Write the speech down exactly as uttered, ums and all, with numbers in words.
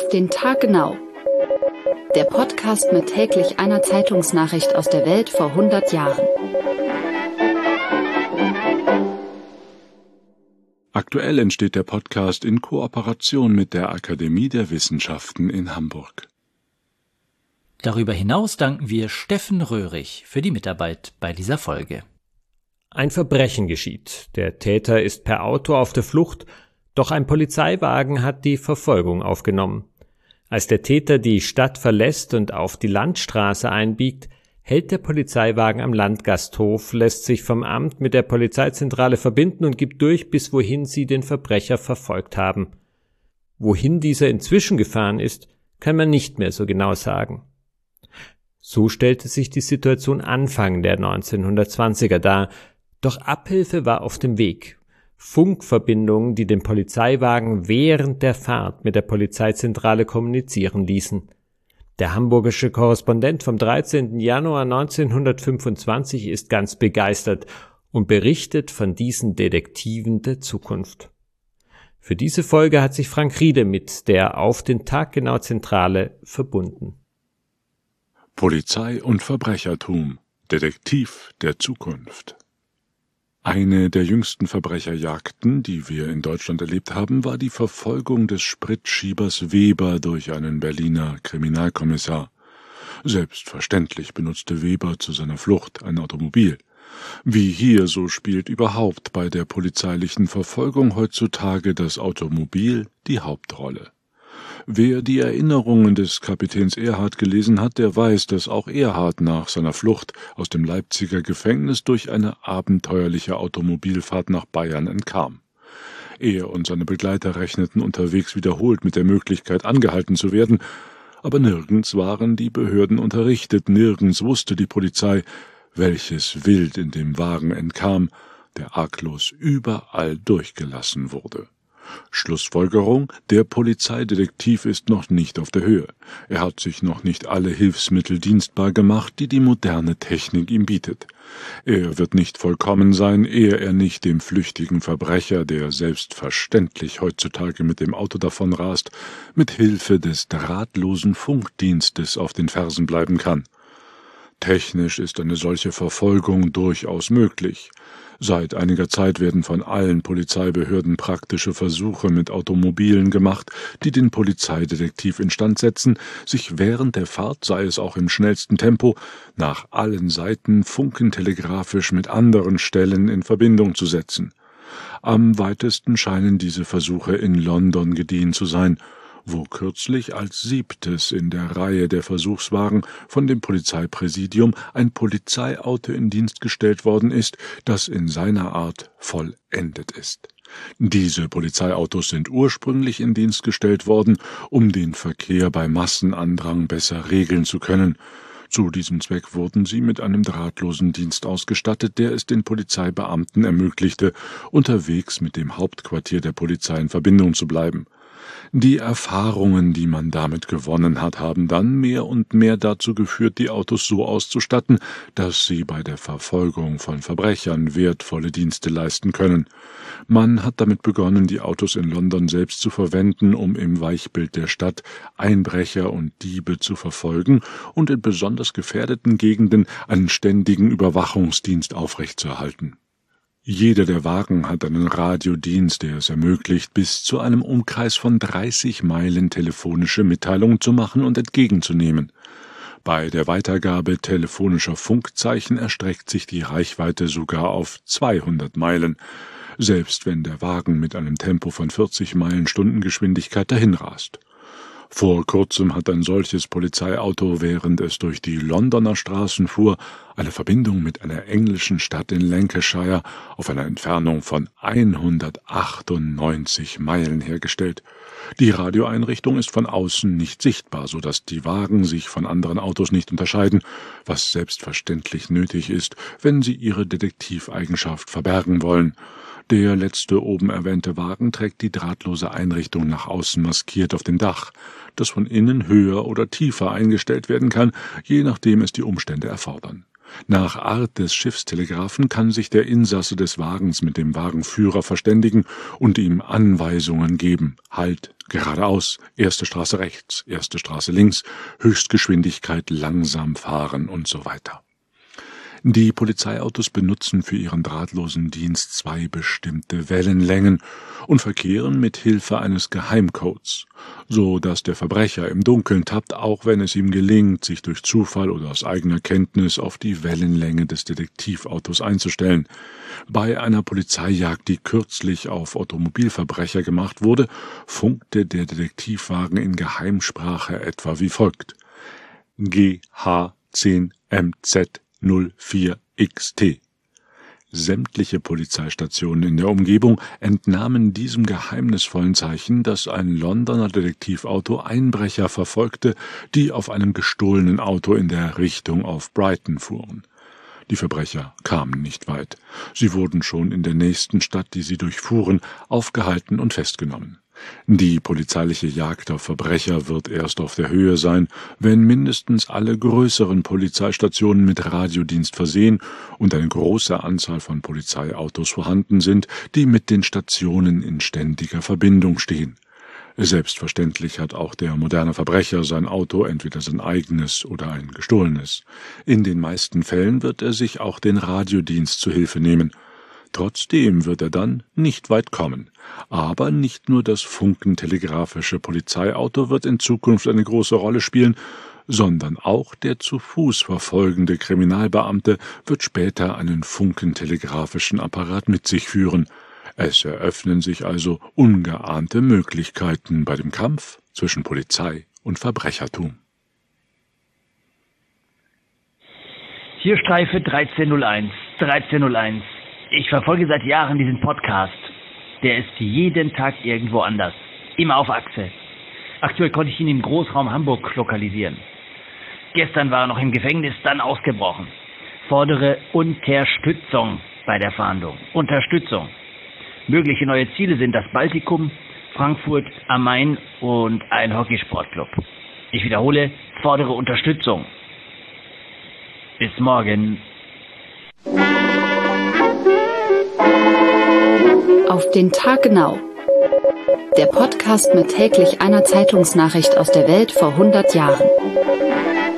den Tag genau. Der Podcast mit täglich einer Zeitungsnachricht aus der Welt vor hundert Jahren. Aktuell entsteht der Podcast in Kooperation mit der Akademie der Wissenschaften in Hamburg. Darüber hinaus danken wir Steffen Röhrig für die Mitarbeit bei dieser Folge. Ein Verbrechen geschieht. Der Täter ist per Auto auf der Flucht, doch ein Polizeiwagen hat die Verfolgung aufgenommen. Als der Täter die Stadt verlässt und auf die Landstraße einbiegt, hält der Polizeiwagen am Landgasthof, lässt sich vom Amt mit der Polizeizentrale verbinden und gibt durch, bis wohin sie den Verbrecher verfolgt haben. Wohin dieser inzwischen gefahren ist, kann man nicht mehr so genau sagen. So stellte sich die Situation Anfang der neunzehnhundertzwanziger dar, doch Abhilfe war auf dem Weg. Funkverbindungen, die den Polizeiwagen während der Fahrt mit der Polizeizentrale kommunizieren ließen. Der hamburgische Korrespondent vom dreizehnten Januar neunzehnhundertfünfundzwanzig ist ganz begeistert und berichtet von diesen Detektiven der Zukunft. Für diese Folge hat sich Frank Riede mit der Auf den Tag genau Zentrale verbunden. Polizei und Verbrechertum, Detektiv der Zukunft. Eine der jüngsten Verbrecherjagden, die wir in Deutschland erlebt haben, war die Verfolgung des Spritschiebers Weber durch einen Berliner Kriminalkommissar. Selbstverständlich benutzte Weber zu seiner Flucht ein Automobil. Wie hier, so spielt überhaupt bei der polizeilichen Verfolgung heutzutage das Automobil die Hauptrolle. Wer die Erinnerungen des Kapitäns Erhard gelesen hat, der weiß, dass auch Erhard nach seiner Flucht aus dem Leipziger Gefängnis durch eine abenteuerliche Automobilfahrt nach Bayern entkam. Er und seine Begleiter rechneten unterwegs wiederholt mit der Möglichkeit, angehalten zu werden, aber nirgends waren die Behörden unterrichtet, nirgends wusste die Polizei, welches Wild in dem Wagen entkam, der arglos überall durchgelassen wurde. Schlussfolgerung: Der Polizeidetektiv ist noch nicht auf der Höhe. Er hat sich noch nicht alle Hilfsmittel dienstbar gemacht, die die moderne Technik ihm bietet. Er wird nicht vollkommen sein, ehe er nicht dem flüchtigen Verbrecher, der selbstverständlich heutzutage mit dem Auto davonrast, mit Hilfe des drahtlosen Funkdienstes auf den Fersen bleiben kann. Technisch ist eine solche Verfolgung durchaus möglich. Seit einiger Zeit werden von allen Polizeibehörden praktische Versuche mit Automobilen gemacht, die den Polizeidetektiv instand setzen, sich während der Fahrt, sei es auch im schnellsten Tempo, nach allen Seiten funkentelegrafisch mit anderen Stellen in Verbindung zu setzen. Am weitesten scheinen diese Versuche in London gediehen zu sein, wo kürzlich als siebtes in der Reihe der Versuchswagen von dem Polizeipräsidium ein Polizeiauto in Dienst gestellt worden ist, das in seiner Art vollendet ist. Diese Polizeiautos sind ursprünglich in Dienst gestellt worden, um den Verkehr bei Massenandrang besser regeln zu können. Zu diesem Zweck wurden sie mit einem drahtlosen Dienst ausgestattet, der es den Polizeibeamten ermöglichte, unterwegs mit dem Hauptquartier der Polizei in Verbindung zu bleiben. Die Erfahrungen, die man damit gewonnen hat, haben dann mehr und mehr dazu geführt, die Autos so auszustatten, dass sie bei der Verfolgung von Verbrechern wertvolle Dienste leisten können. Man hat damit begonnen, die Autos in London selbst zu verwenden, um im Weichbild der Stadt Einbrecher und Diebe zu verfolgen und in besonders gefährdeten Gegenden einen ständigen Überwachungsdienst aufrechtzuerhalten. Jeder der Wagen hat einen Radiodienst, der es ermöglicht, bis zu einem Umkreis von dreißig Meilen telefonische Mitteilungen zu machen und entgegenzunehmen. Bei der Weitergabe telefonischer Funkzeichen erstreckt sich die Reichweite sogar auf zweihundert Meilen, selbst wenn der Wagen mit einem Tempo von vierzig Meilen Stundengeschwindigkeit dahinrast. Vor kurzem hat ein solches Polizeiauto, während es durch die Londoner Straßen fuhr, eine Verbindung mit einer englischen Stadt in Lancashire auf einer Entfernung von hundertachtundneunzig Meilen hergestellt. Die Radioeinrichtung ist von außen nicht sichtbar, so dass die Wagen sich von anderen Autos nicht unterscheiden, was selbstverständlich nötig ist, wenn sie ihre Detektiveigenschaft verbergen wollen. Der letzte oben erwähnte Wagen trägt die drahtlose Einrichtung nach außen maskiert auf dem Dach, das von innen höher oder tiefer eingestellt werden kann, je nachdem es die Umstände erfordern. Nach Art des Schiffstelegraphen kann sich der Insasse des Wagens mit dem Wagenführer verständigen und ihm Anweisungen geben. Halt, geradeaus, erste Straße rechts, erste Straße links, Höchstgeschwindigkeit langsam fahren und so weiter. Die Polizeiautos benutzen für ihren drahtlosen Dienst zwei bestimmte Wellenlängen und verkehren mit Hilfe eines Geheimcodes, so dass der Verbrecher im Dunkeln tappt, auch wenn es ihm gelingt, sich durch Zufall oder aus eigener Kenntnis auf die Wellenlänge des Detektivautos einzustellen. Bei einer Polizeijagd, die kürzlich auf Automobilverbrecher gemacht wurde, funkte der Detektivwagen in Geheimsprache etwa wie folgt: G H zehn M Z null vier X T. Sämtliche Polizeistationen in der Umgebung entnahmen diesem geheimnisvollen Zeichen, dass ein Londoner Detektivauto Einbrecher verfolgte, die auf einem gestohlenen Auto in der Richtung auf Brighton fuhren. Die Verbrecher kamen nicht weit. Sie wurden schon in der nächsten Stadt, die sie durchfuhren, aufgehalten und festgenommen. Die polizeiliche Jagd auf Verbrecher wird erst auf der Höhe sein, wenn mindestens alle größeren Polizeistationen mit Radiodienst versehen und eine große Anzahl von Polizeiautos vorhanden sind, die mit den Stationen in ständiger Verbindung stehen. Selbstverständlich hat auch der moderne Verbrecher sein Auto, entweder sein eigenes oder ein gestohlenes. In den meisten Fällen wird er sich auch den Radiodienst zu Hilfe nehmen. Trotzdem wird er dann nicht weit kommen. Aber nicht nur das funkentelegraphische Polizeiauto wird in Zukunft eine große Rolle spielen, sondern auch der zu Fuß verfolgende Kriminalbeamte wird später einen funkentelegraphischen Apparat mit sich führen. Es eröffnen sich also ungeahnte Möglichkeiten bei dem Kampf zwischen Polizei und Verbrechertum. Hier Streife dreizehn null eins, dreizehn null eins. Ich verfolge seit Jahren diesen Podcast. Der ist jeden Tag irgendwo anders. Immer auf Achse. Aktuell konnte ich ihn im Großraum Hamburg lokalisieren. Gestern war er noch im Gefängnis, dann ausgebrochen. Fordere Unterstützung bei der Fahndung. Unterstützung. Mögliche neue Ziele sind das Baltikum, Frankfurt am Main und ein Hockeysportclub. Ich wiederhole, fordere Unterstützung. Bis morgen. Auf den Tag genau. Der Podcast mit täglich einer Zeitungsnachricht aus der Welt vor hundert Jahren.